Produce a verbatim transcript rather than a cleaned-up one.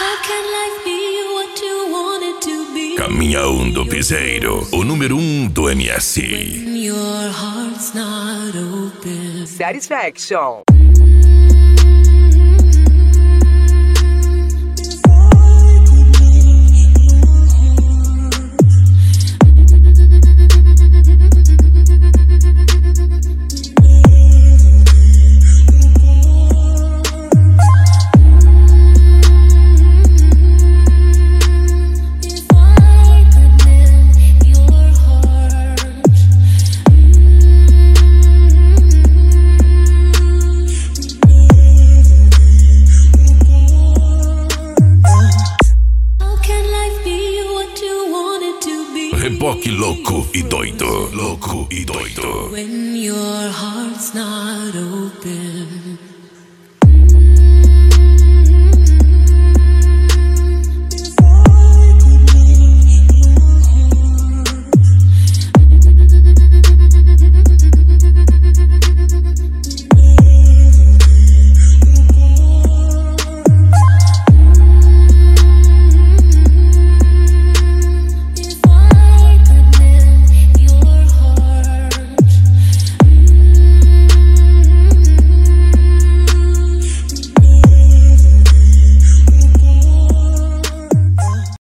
Caminhão do Piseiro, o número um do M S. Satisfaction. Reboque louco e doido, louco e doido. When your heart's not open.